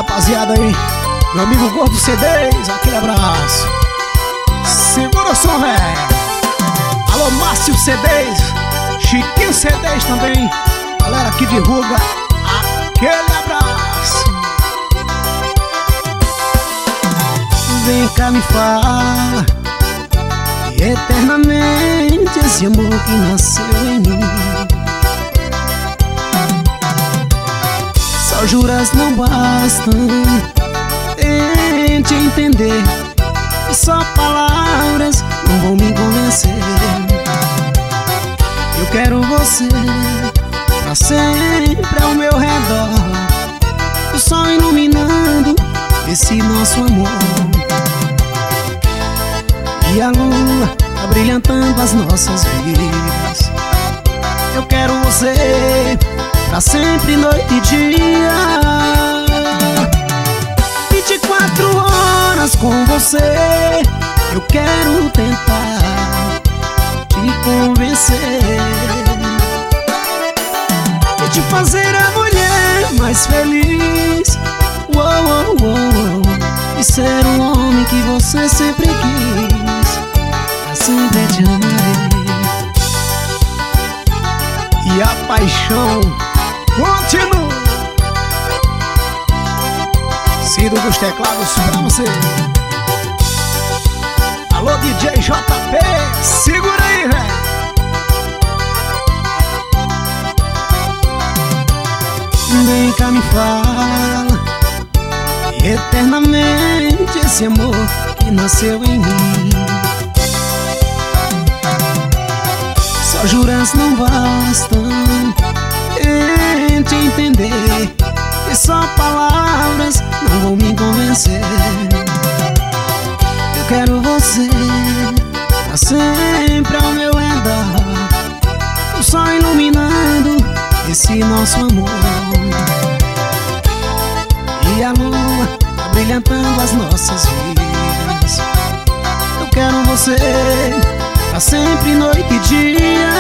rapaziada aí, meu amigo Gordo C10, aquele abraço. Segura o som, velho. Alô, Márcio C10, Chiquinho C10 também. Galera que divulga, aquele abraço. Vem cá, me fala eternamente esse amor que nasceu em mim. Só juras não bastam, tente entender. Só palavras não vão me convencer. Eu quero você pra sempre ao meu redor, o sol iluminando esse nosso amor, e a lua abrilhantando as nossas vidas. Eu quero você pra sempre, noite e dia, 24 horas com você. Eu quero tentar te convencer e te fazer a mulher mais feliz. E ser um homem que você sempre quis. Pra sempre te amarei. E a paixão continua. Cido dos teclados pra você. Alô, DJ JP, segura aí, velho. Vem cá, me fala eternamente esse amor que nasceu em mim. Só juras não bastam, tente entender. E só palavras não vão me convencer. Eu quero você pra sempre ao meu redor, o sol iluminando esse nosso amor, e a lua abrilhantando as nossas vidas. Eu quero você pra sempre, noite e dia,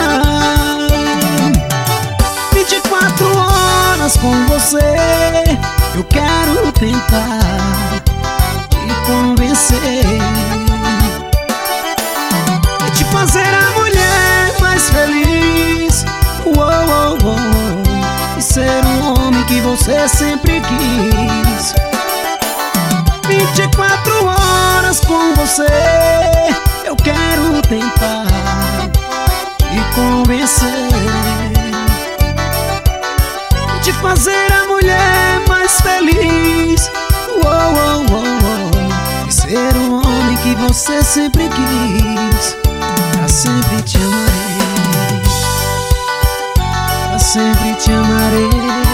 24 horas com você. Eu quero tentar te convencer e te fazer a mulher mais feliz. E ser um homem que você sempre quis. 24 horas com você. Eu quero tentar te convencer e te fazer a mulher mais feliz. E ser um homem que você sempre quis. Pra sempre te amarei, pra sempre te amarei.